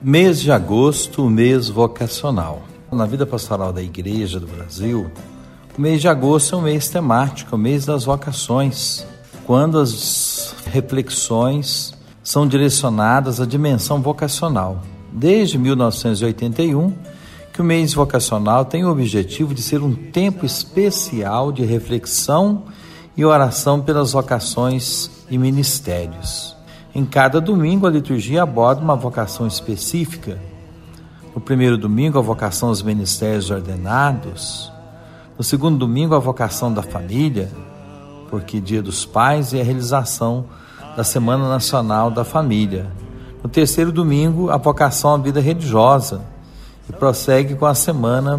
Mês de agosto, o mês vocacional. Na vida pastoral da Igreja do Brasil, o mês de agosto é um mês temático, o mês das vocações, quando as reflexões são direcionadas à dimensão vocacional. Desde 1981, que o mês vocacional tem o objetivo de ser um tempo especial de reflexão e oração pelas vocações e ministérios. Em cada domingo, a liturgia aborda uma vocação específica. No primeiro domingo, a vocação aos ministérios ordenados. No segundo domingo, a vocação da família, porque Dia dos Pais é a realização da Semana Nacional da Família. No terceiro domingo, a vocação à vida religiosa, e prossegue com a Semana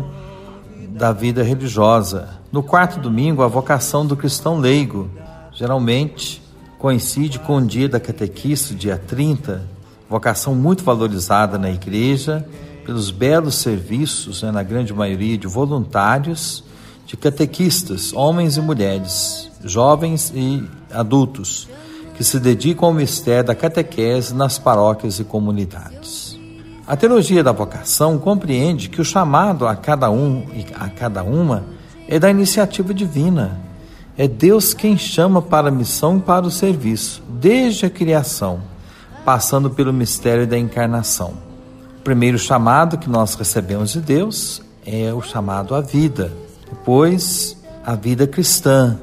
da Vida Religiosa. No quarto domingo, a vocação do cristão leigo, geralmente coincide com o dia da catequista, dia 30, vocação muito valorizada na igreja, pelos belos serviços, na grande maioria de voluntários, de catequistas, homens e mulheres, jovens e adultos, que se dedicam ao mistério da catequese nas paróquias e comunidades. A teologia da vocação compreende que o chamado a cada um e a cada uma é da iniciativa divina. É Deus quem chama para a missão e para o serviço, desde a criação, passando pelo mistério da encarnação. O primeiro chamado que nós recebemos de Deus é o chamado à vida, depois a vida cristã,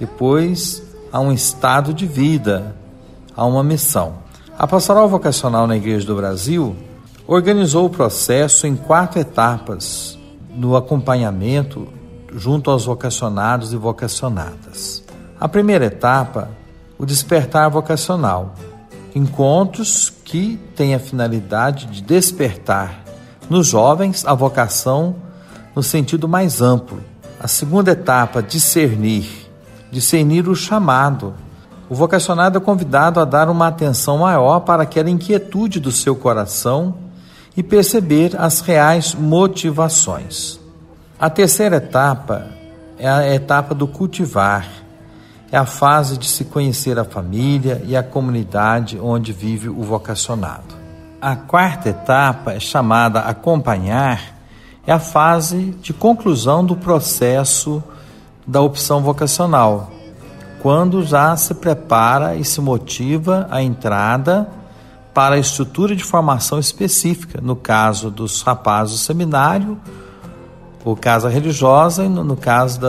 depois a um estado de vida, a uma missão. A Pastoral Vocacional na Igreja do Brasil organizou o processo em 4 etapas no acompanhamento junto aos vocacionados e vocacionadas. A primeira etapa, o despertar vocacional, encontros que têm a finalidade de despertar nos jovens a vocação no sentido mais amplo. A segunda etapa, discernir o chamado. O vocacionado é convidado a dar uma atenção maior para aquela inquietude do seu coração e perceber as reais motivações. A terceira etapa é a etapa do cultivar. É a fase de se conhecer a família e a comunidade onde vive o vocacionado. A quarta etapa, é chamada acompanhar, é a fase de conclusão do processo da opção vocacional, quando já se prepara e se motiva a entrada para a estrutura de formação específica, no caso dos rapazes do seminário, ou casa religiosa, e no caso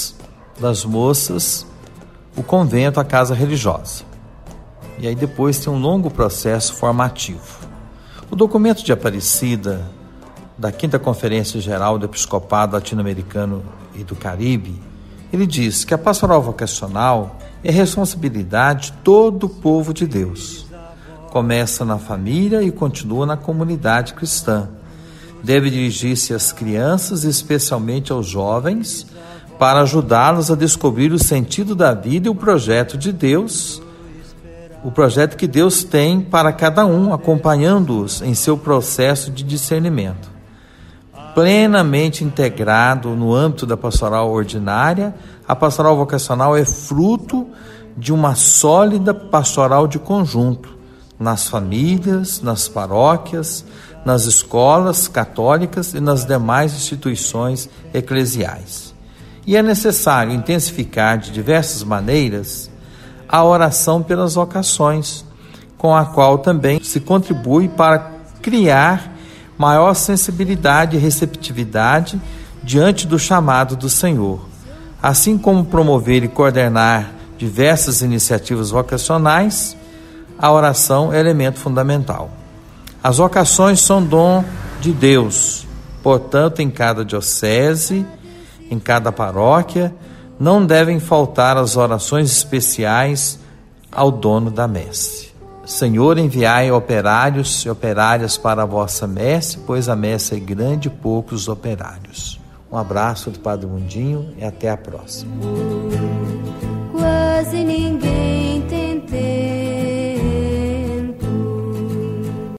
das moças, o convento, a casa religiosa. E aí depois tem um longo processo formativo. O documento de Aparecida, da 5ª Conferência Geral do Episcopado Latino-Americano e do Caribe, ele diz que a pastoral vocacional é responsabilidade de todo o povo de Deus. Começa na família e continua na comunidade cristã. Deve dirigir-se às crianças, especialmente aos jovens, para ajudá-los a descobrir o sentido da vida e o projeto de Deus, o projeto que Deus tem para cada um, acompanhando-os em seu processo de discernimento. Plenamente integrado no âmbito da pastoral ordinária, a pastoral vocacional é fruto de uma sólida pastoral de conjunto, nas famílias, nas paróquias, nas escolas católicas e nas demais instituições eclesiais. E é necessário intensificar de diversas maneiras a oração pelas vocações, com a qual também se contribui para criar maior sensibilidade e receptividade diante do chamado do Senhor, assim como promover e coordenar diversas iniciativas vocacionais. A oração é elemento fundamental. As vocações são dom de Deus, portanto, em cada diocese, em cada paróquia, não devem faltar as orações especiais ao dono da messe. Senhor, enviai operários e operárias para a vossa messe, pois a messe é grande e poucos operários. Um abraço do Padre Mundinho e até a próxima. Quase ninguém tem tempo